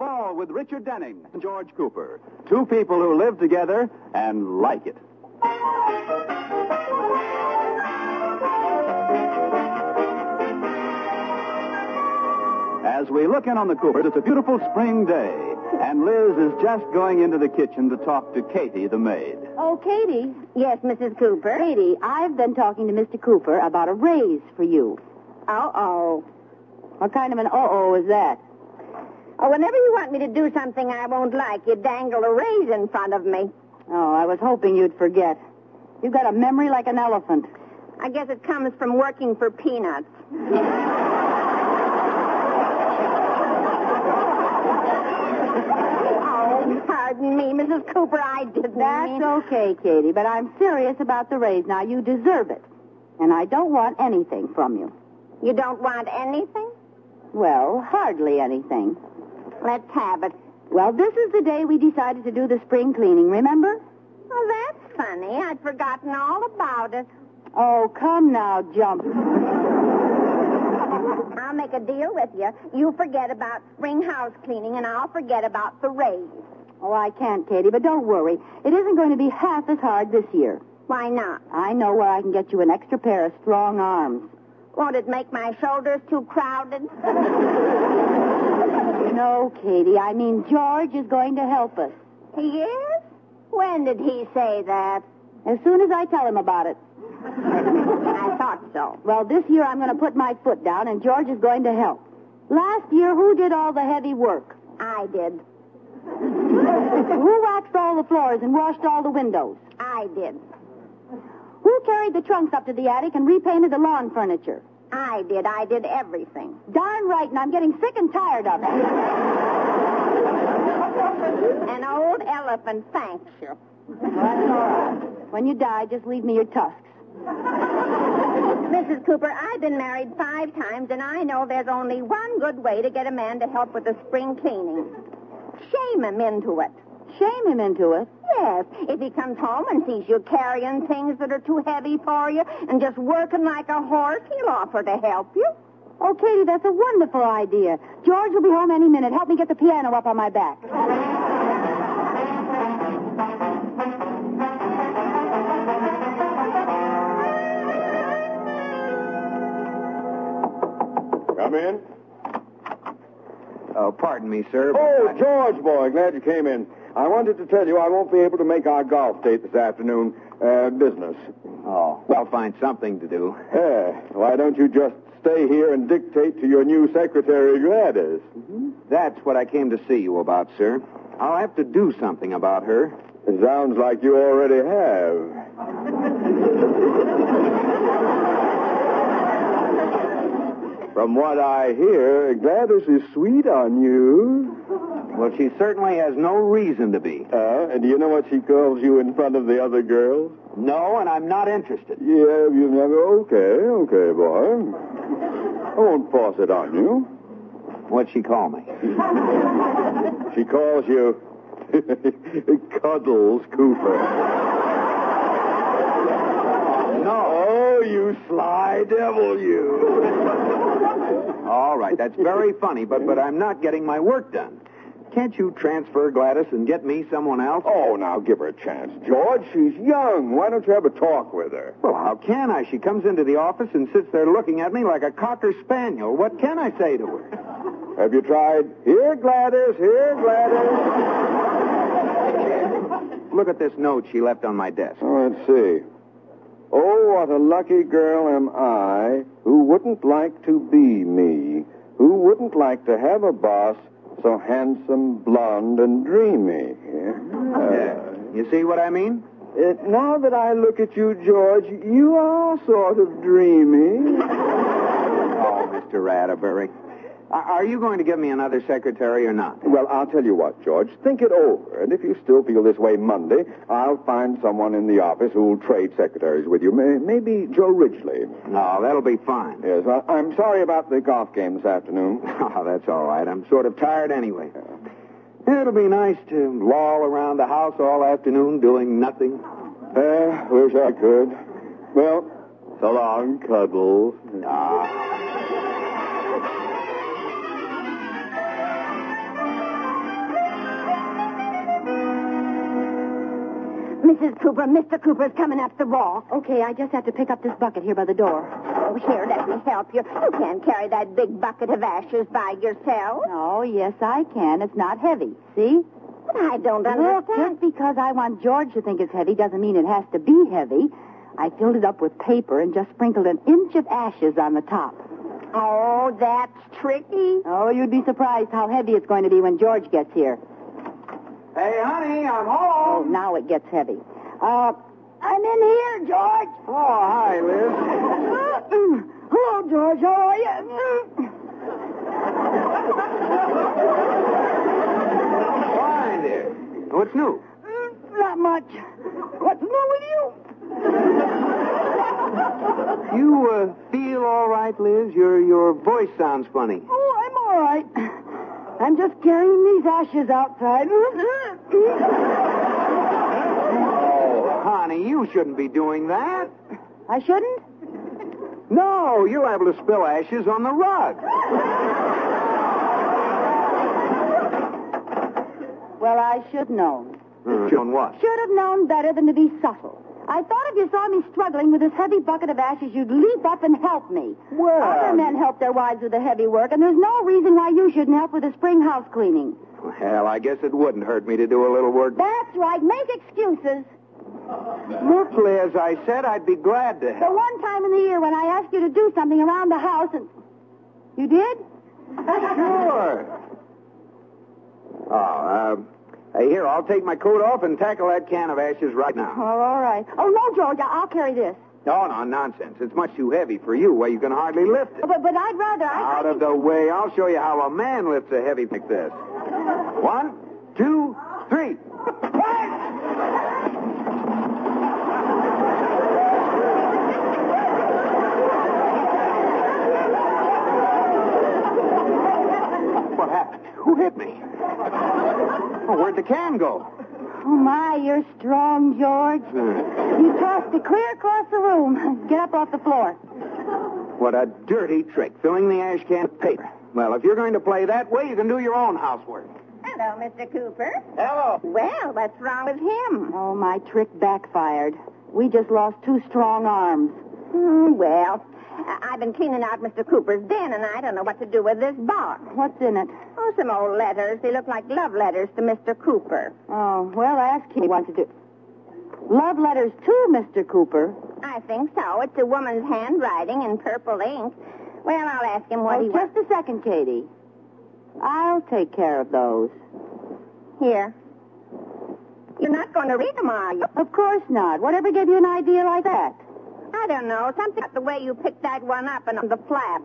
Ball with Richard Denning and George Cooper. Two people who live together and like it. As we look in on the Coopers, it's a beautiful spring day, and Liz is just going into the kitchen to talk to Katie, the maid. Oh, Katie. Yes, Mrs. Cooper. Katie, I've been talking to Mr. Cooper about a raise for you. Uh-oh. What kind of an uh-oh is that? Oh, whenever you want me to do something I won't like, you dangle a raise in front of me. Oh, I was hoping you'd forget. You've got a memory like an elephant. I guess it comes from working for peanuts. Oh, pardon me, Mrs. Cooper, I didn't mean... That's okay, Katie, but I'm serious about the raise. Now, you deserve it. And I don't want anything from you. You don't want anything? Well, hardly anything. Let's have it. Well, this is the day we decided to do the spring cleaning, remember? Oh, that's funny. I'd forgotten all about it. Oh, come now, Jump. I'll make a deal with you. You forget about spring house cleaning, and I'll forget about the raise. Oh, I can't, Katie, but don't worry. It isn't going to be half as hard this year. Why not? I know where I can get you an extra pair of strong arms. Won't it make my shoulders too crowded? No, Katie. I mean, George is going to help us. He is? When did he say that? As soon as I tell him about it. I thought so. Well, this year I'm going to put my foot down, and George is going to help. Last year, who did all the heavy work? I did. Who waxed all the floors and washed all the windows? I did. Who carried the trunks up to the attic and repainted the lawn furniture? I did. I did everything. Darn right, and I'm getting sick and tired of it. An old elephant thanks you. Well, that's all right. When you die, just leave me your tusks. Mrs. Cooper, I've been married 5 times, and I know there's only one good way to get a man to help with the spring cleaning. Shame him into it. Shame him into it? Yes. If he comes home and sees you carrying things that are too heavy for you and just working like a horse, he'll offer to help you. Oh, Katie, that's a wonderful idea. George will be home any minute. Help me get the piano up on my back. Come in. Oh, pardon me, sir. but Oh, I- George, boy, glad you came in. I wanted to tell you I won't be able to make our golf date this afternoon. Business. Oh, well, find something to do. Why don't you just stay here and dictate to your new secretary, Gladys? That's what I came to see you about, sir. I'll have to do something about her. It sounds like you already have. From what I hear, Gladys is sweet on you. Well, she certainly has no reason to be. And do you know what she calls you in front of the other girls? No, and I'm not interested. Yeah, you never... Okay, boy. I won't force it on you. What'd she call me? She calls you Cuddles Cooper. No. Oh, you sly devil, you. All right, that's very funny, but I'm not getting my work done. Can't you transfer Gladys and get me someone else? Oh, now give her a chance, George. She's young. Why don't you have a talk with her? Well, how can I? She comes into the office and sits there looking at me like a cocker spaniel. What can I say to her? Have you tried? Here, Gladys. Here, Gladys. Look at this note she left on my desk. Oh, let's see. Oh, what a lucky girl am I who wouldn't like to be me, who wouldn't like to have a boss so handsome, blonde, and dreamy. You see what I mean? Now that I look at you, George, you are sort of dreamy. Oh, Mr. Ratterbury. Are you going to give me another secretary or not? Well, I'll tell you what, George. Think it over. And if you still feel this way Monday, I'll find someone in the office who'll trade secretaries with you. Maybe Joe Ridgely. No, that'll be fine. Yes, well, I'm sorry about the golf game this afternoon. Oh, that's all right. I'm sort of tired anyway. It'll be nice to loll around the house all afternoon doing nothing. Wish I could. Well, so long, Cuddles. Mrs. Cooper, Mr. Cooper's coming up the walk. Okay, I just have to pick up this bucket here by the door. Oh, here, let me help you. You can't carry that big bucket of ashes by yourself. Oh, yes, I can. It's not heavy. See? But I don't Look, understand. just because I want George to think it's heavy doesn't mean it has to be heavy. I filled it up with paper and just sprinkled an inch of ashes on the top. Oh, that's tricky. Oh, you'd be surprised how heavy it's going to be when George gets here. Hey, honey, I'm Oh, home. now it gets heavy. I'm in here, George. Oh, hi, Liz. Hello, George. How are you? Fine, dear. What's new? Not much. What's new with you? You feel all right, Liz? Your voice sounds funny. Oh, I'm all right. I'm just carrying these ashes outside. Oh, honey, you shouldn't be doing that. I shouldn't? No, you're liable to spill ashes on the rug. Well, I should know. Shown what? Should have known better than to be subtle. I thought if you saw me struggling with this heavy bucket of ashes, you'd leap up and help me. Well, Other men help their wives with the heavy work, and there's no reason why you shouldn't help with the spring house cleaning. Well, I guess it wouldn't hurt me to do a little work. That's right. Make excuses. Look, Liz, I said I'd be glad to The help. one time in the year when I asked you to do something around the house, and... You did? Sure. Oh, hey, here, I'll take my coat off and tackle that can of ashes right Oh, now. all right. Oh, no, George, I'll carry this. Oh, no, nonsense. It's much too heavy for you. Why, you can hardly lift it. But I'd rather... Out of the way. I'll show you how a man lifts a heavy like this. 1, 2, 3. What happened? Who hit me? Oh, where'd the can go? Oh, my, you're strong, George. You tossed it clear across the room. Get up off the floor. What a dirty trick, filling the ash can with paper. Well, if you're going to play that way, you can do your own housework. Hello, Mr. Cooper. Hello. Well, what's wrong with him? Oh, my trick backfired. We just lost 2 strong arms. Well, I've been cleaning out Mr. Cooper's den, and I don't know what to do with this box. What's in it? Oh, some old letters. They look like love letters to Mr. Cooper. Oh, well, ask him what to do. Love letters to Mr. Cooper. I think so. It's a woman's handwriting in purple ink. Well, I'll ask him what he wants. Just a second, Katie. I'll take care of those. Here. You're not going to read them, are you? Of course not. Whatever gave you an idea like that? I don't know. Something about the way you picked that one up and on the flap.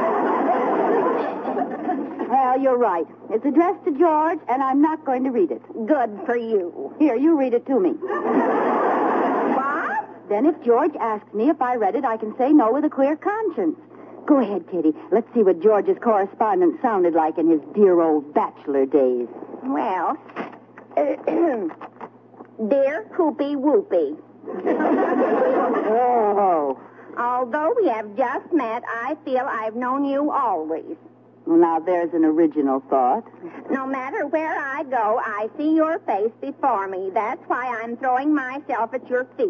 Well, you're right. It's addressed to George, and I'm not going to read it. Good for you. Here, you read it to me. What? Then if George asks me if I read it, I can say no with a clear conscience. Go ahead, Kitty. Let's see what George's correspondence sounded like in his dear old bachelor days. Well, dear Coopy Whoopy. Oh. Although we have just met, I feel I've known you always. Well, now there's an original thought. No matter where I go, I see your face before me. That's why I'm throwing myself at your feet.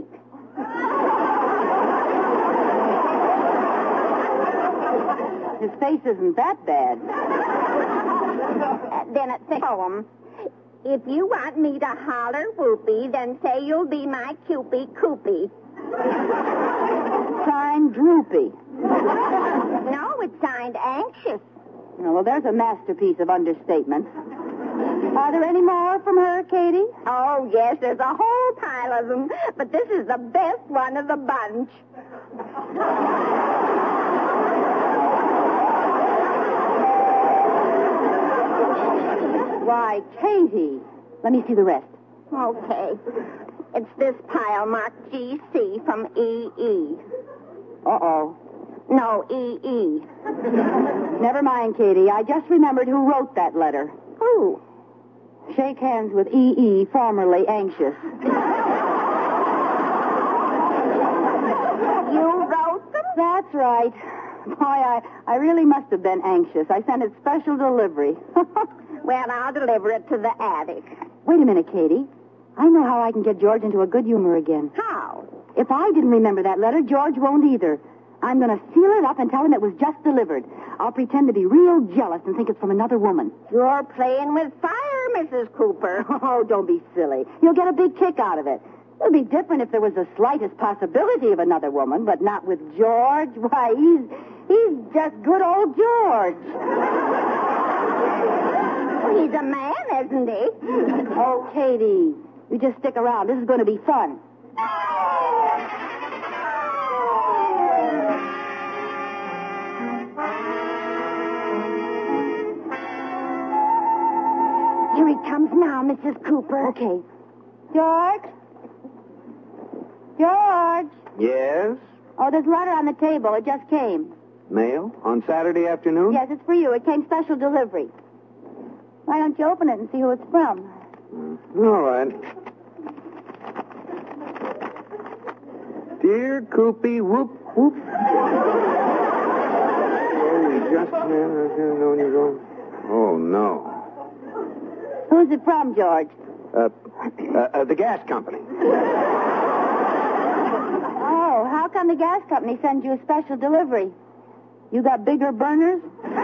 His face isn't that bad. Then it's a poem. If you want me to holler whoopee, then say you'll be my Cupie Coopy. Signed Droopy. No, it's signed Anxious. Oh, well, there's a masterpiece of understatement. Are there any more from her, Katie? Oh, yes, there's a whole pile of them, but this is the best one of the bunch. Why, Katie. Let me see the rest. Okay. It's this pile marked GC from EE. Uh-oh. No, EE. Never mind, Katie. I just remembered who wrote that letter. Who? Shake hands with EE, formerly anxious. You wrote them? That's right. Boy, I really must have been anxious. I sent it special delivery. Well, I'll deliver it to the attic. Wait a minute, Katie. I know how I can get George into a good humor again. How? If I didn't remember that letter, George won't either. I'm going to seal it up and tell him it was just delivered. I'll pretend to be real jealous and think it's from another woman. You're playing with fire, Mrs. Cooper. Oh, don't be silly. You'll get a big kick out of it. It would be different if there was the slightest possibility of another woman, but not with George. Why, he's just good old George. Well, he's a man, isn't he? Oh, Katie, you just stick around. This is going to be fun. Here he comes now, Mrs. Cooper. Okay. George? George? Yes? Oh, there's a letter on the table. It just came. Mail? On Saturday afternoon? Yes, it's for you. It came special delivery. Why don't you open it and see who it's from? All right. Dear Coopy, whoop, whoop. Oh, we just known you wrong. Oh, no. Who's it from, George? The gas company. Oh, how come the gas company sends you a special delivery? You got bigger burners?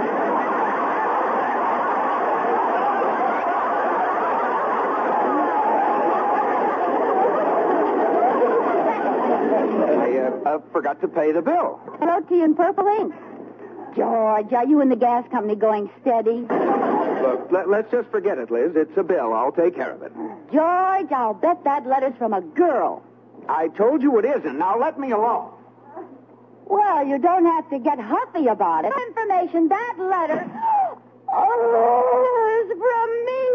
I forgot to pay the bill. Hello to you in purple ink. George, are you and the gas company going steady? Look, let's just forget it, Liz. It's a bill. I'll take care of it. George, I'll bet that letter's from a girl. I told you it isn't. Now let me alone. Well, you don't have to get huffy about it. Information, that letter... Oh, it's from me.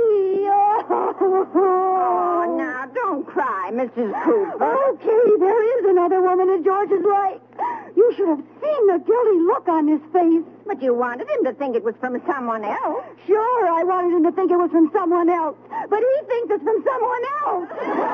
Oh, now, don't cry, Mrs. Cooper. Okay, there is another woman in George's life. You should have seen the guilty look on his face. But you wanted him to think it was from someone else. Sure, I wanted him to think it was from someone else. But he thinks it's from someone else.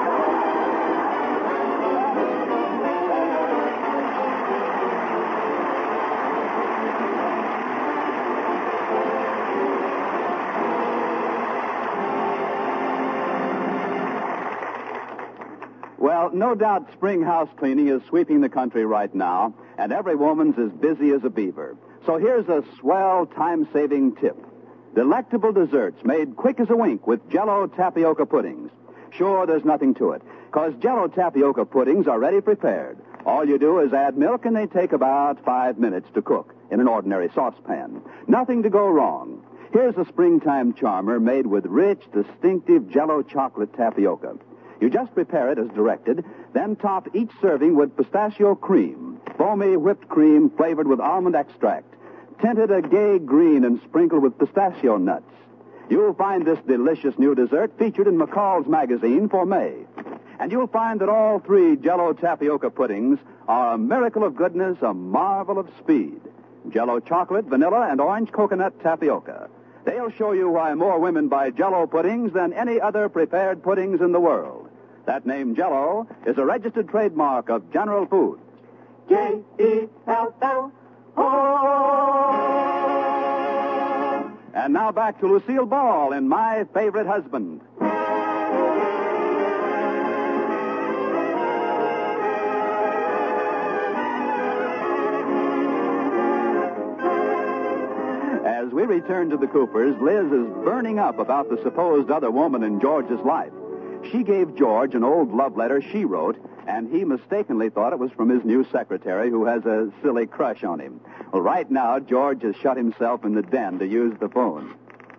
Well, no doubt spring house cleaning is sweeping the country right now, and every woman's as busy as a beaver. So here's a swell time-saving tip. Delectable desserts made quick as a wink with Jell-O tapioca puddings. Sure, there's nothing to it, because Jell-O tapioca puddings are ready prepared. All you do is add milk, and they take about 5 minutes to cook in an ordinary saucepan. Nothing to go wrong. Here's a springtime charmer made with rich, distinctive Jell-O chocolate tapioca. You just prepare it as directed, then top each serving with pistachio cream, foamy whipped cream flavored with almond extract, tinted a gay green and sprinkled with pistachio nuts. You'll find this delicious new dessert featured in McCall's magazine for May. And you'll find that all 3 Jell-O tapioca puddings are a miracle of goodness, a marvel of speed. Jell-O chocolate, vanilla, and orange coconut tapioca. They'll show you why more women buy Jell-O puddings than any other prepared puddings in the world. That name, Jell-O, is a registered trademark of General Foods. J-E-L-L-O. And now back to Lucille Ball in My Favorite Husband. As we return to the Coopers, Liz is burning up about the supposed other woman in George's life. She gave George an old love letter she wrote, and he mistakenly thought it was from his new secretary who has a silly crush on him. Well, right now, George has shut himself in the den to use the phone.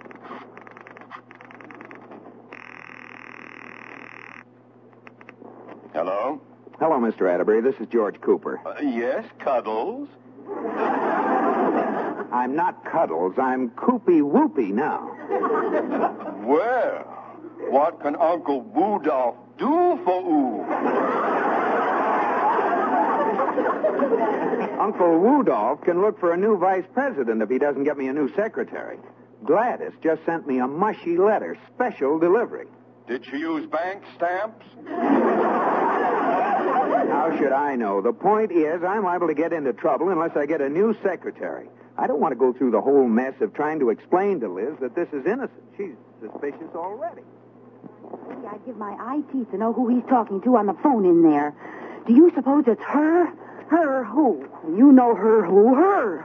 Hello? Hello, Mr. Atterbury. This is George Cooper. Yes, Cuddles. I'm not Cuddles. I'm Coopy Whoopy now. Well, what can Uncle Woodolph do for oo? Uncle Woodolph can look for a new vice president if he doesn't get me a new secretary. Gladys just sent me a mushy letter, special delivery. Did she use bank stamps? How should I know? The point is, I'm liable to get into trouble unless I get a new secretary. I don't want to go through the whole mess of trying to explain to Liz that this is innocent. She's suspicious already. Gee, I'd give my eye teeth to know who he's talking to on the phone in there. Do you suppose it's her? Her who? You know her who. Her.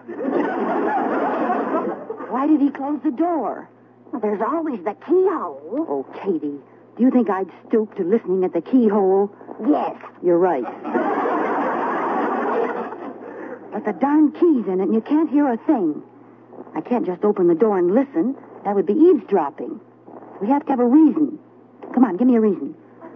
Why did he close the door? Well, there's always the keyhole. Oh, Katie, do you think I'd stoop to listening at the keyhole? Yes. You're right. But the darn key's in it, and you can't hear a thing. I can't just open the door and listen. That would be eavesdropping. We have to have a reason. Come on, give me a reason.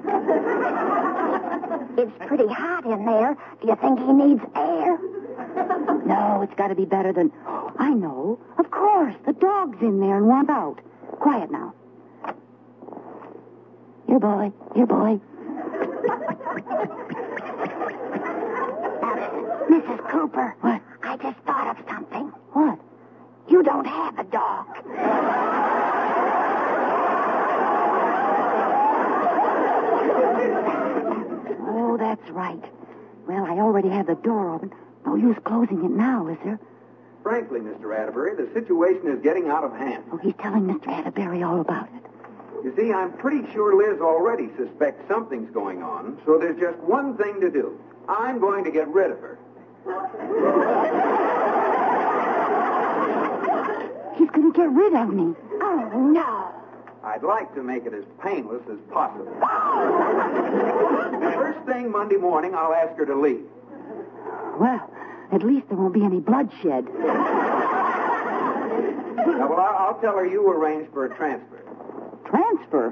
It's pretty hot in there. Do you think he needs air? No, it's got to be better than... I know. Of course. The dog's in there and wants out. Quiet now. Here, boy. Here, boy. Mrs. Cooper. What? I just thought of something. What? You don't have a dog. Oh, that's right. Well, I already have the door open. No use closing it now, is there? Frankly, Mr. Atterbury, the situation is getting out of hand. Oh, he's telling Mr. Atterbury all about it. You see, I'm pretty sure Liz already suspects something's going on, so there's just one thing to do. I'm going to get rid of her. He's going to get rid of me. Oh, no. I'd like to make it as painless as possible. First thing Monday morning, I'll ask her to leave. Well, at least there won't be any bloodshed. Well, I'll tell her you arranged for a transfer. Transfer?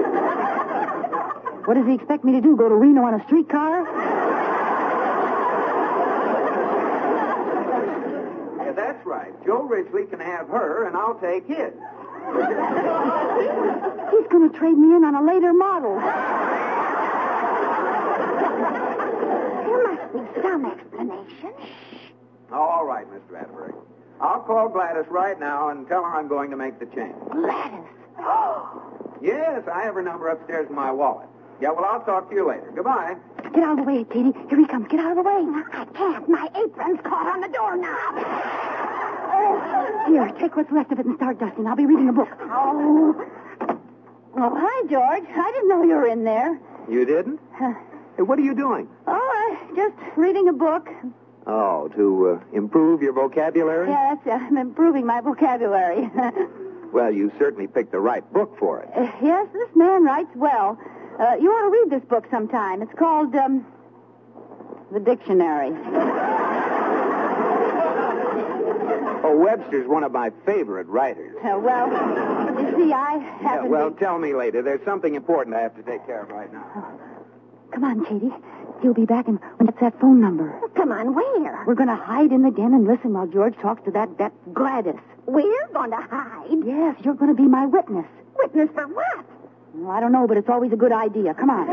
What does he expect me to do, go to Reno on a streetcar? Yeah, that's right. Joe Ridgely can have her, and I'll take his. He's going to trade me in on a later model. There must be some explanation. All right, Mr. Atterbury. I'll call Gladys right now and tell her I'm going to make the change. Gladys. Yes, I have her number upstairs in my wallet. Yeah, well, I'll talk to you later. Goodbye. Get out of the way, Katie. Here he comes. Get out of the way. I can't. My apron's caught on the doorknob. Here, take what's left of it and start dusting. I'll be reading a book. Oh. Oh, hi, George. I didn't know you were in there. You didn't? Hey, what are you doing? Oh, just reading a book. Oh, to improve your vocabulary? Yes, I'm improving my vocabulary. Well, you certainly picked the right book for it. Yes, this man writes well. You ought to read this book sometime. It's called, The Dictionary. Oh, Webster's one of my favorite writers. Well, you see, I haven't... Well, tell me later. There's something important I have to take care of right now. Come on, Katie. He'll be back and when it's that phone number. Come on, where? We're going to hide in the den and listen while George talks to that Gladys. We're going to hide? Yes, you're going to be my witness. Witness for what? Well, I don't know, but it's always a good idea. Come on.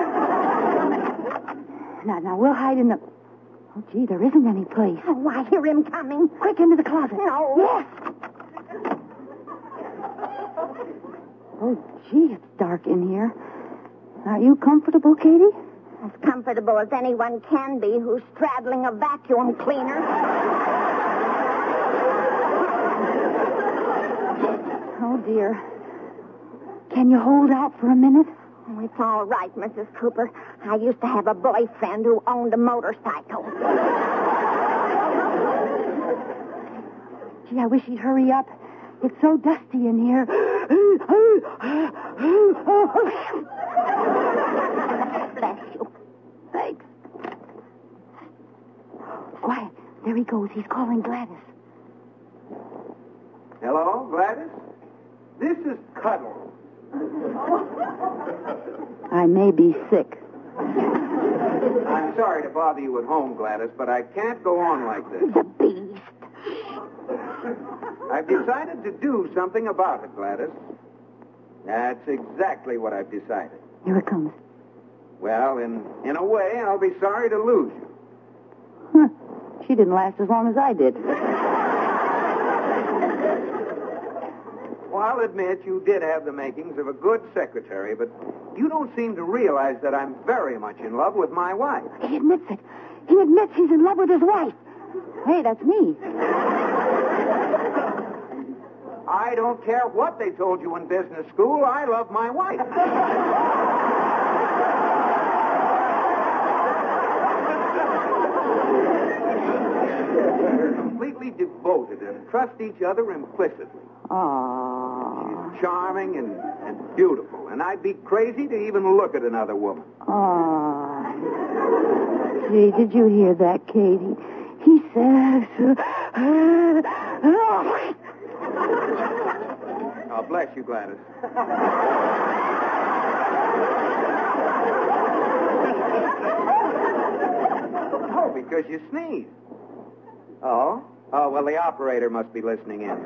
Now, we'll hide in the... Oh, gee, there isn't any place. Oh, I hear him coming. Quick, into the closet. No. Yes. Oh, gee, it's dark in here. Are you comfortable, Katie? As comfortable as anyone can be who's straddling a vacuum cleaner. Oh, dear. Can you hold out for a minute? Oh, it's all right, Mrs. Cooper. I used to have a boyfriend who owned a motorcycle. Gee, I wish he'd hurry up. It's so dusty in here. Bless you. Thanks. Quiet. There he goes. He's calling Gladys. Hello, Gladys? This is Cuddle. I may be sick. I'm sorry to bother you at home, Gladys, but I can't go on like this. The beast. I've decided to do something about it, Gladys. That's exactly what I've decided. Here it comes. Well, in a way, I'll be sorry to lose you. Huh. She didn't last as long as I did. Well, I'll admit you did have the makings of a good secretary, but you don't seem to realize that I'm very much in love with my wife. He admits it. He admits he's in love with his wife. Hey, that's me. I don't care what they told you in business school. I love my wife. They're completely devoted and trust each other implicitly. Aww. She's charming and beautiful, and I'd be crazy to even look at another woman. Aww. Gee, did you hear that, Katie? He says... Oh, bless you, Gladys. Oh, because you sneezed. Oh? Oh, well, the operator must be listening in.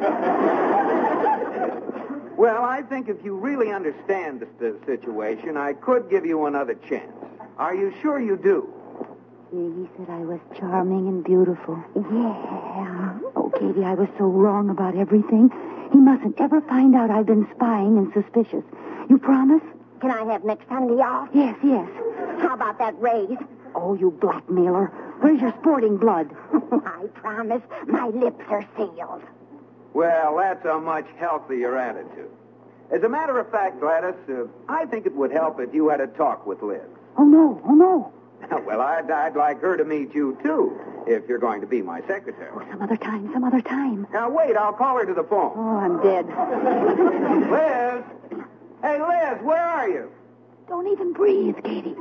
Well, I think if you really understand the situation, I could give you another chance. Are you sure you do? He said I was charming and beautiful. Yeah. Oh, Katie, I was so wrong about everything. He mustn't ever find out I've been spying and suspicious. You promise? Can I have next Sunday off? Yes, yes. How about that raise? Oh, you blackmailer. Where's your sporting blood? I promise. My lips are sealed. Well, that's a much healthier attitude. As a matter of fact, Gladys, I think it would help if you had a talk with Liz. Oh, no. Oh, no. Well, I'd like her to meet you, too, if you're going to be my secretary. Oh, some other time, some other time. Now, wait, I'll call her to the phone. Oh, I'm dead. Liz! Hey, Liz, where are you? Don't even breathe, Katie.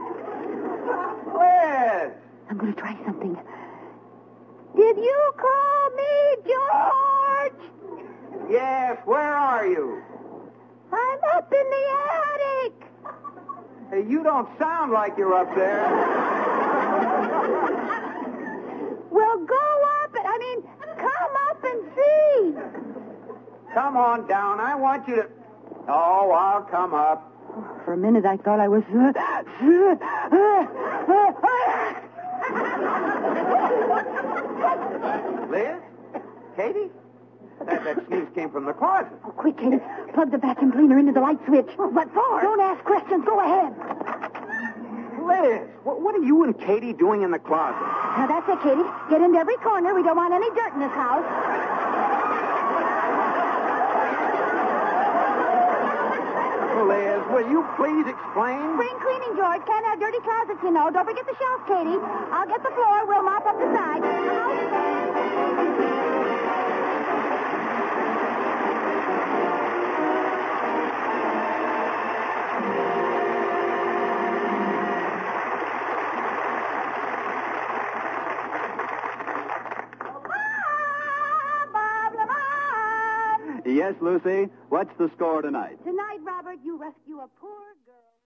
Liz! I'm going to try something. Did you call me, George? Yes, where are you? I'm up in the attic. Hey, you don't sound like you're up there. Well, go up. Come up and see. Come on down. I want you to... Oh, I'll come up. For a minute, I thought I was... Liz? Katie? That sneeze came from the closet. Oh, quick, Katie. Plug the vacuum cleaner into the light switch. What for? Don't ask questions. Go ahead. Liz, what are you and Katie doing in the closet? Now, that's it, Katie. Get into every corner. We don't want any dirt in this house. Liz, will you please explain? Spring cleaning, George. Can't have dirty closets, you know. Don't forget the shelf, Katie. I'll get the floor. We'll mop up the side. Yes, Lucy. What's the score tonight? Tonight, Robert, you rescue a poor girl.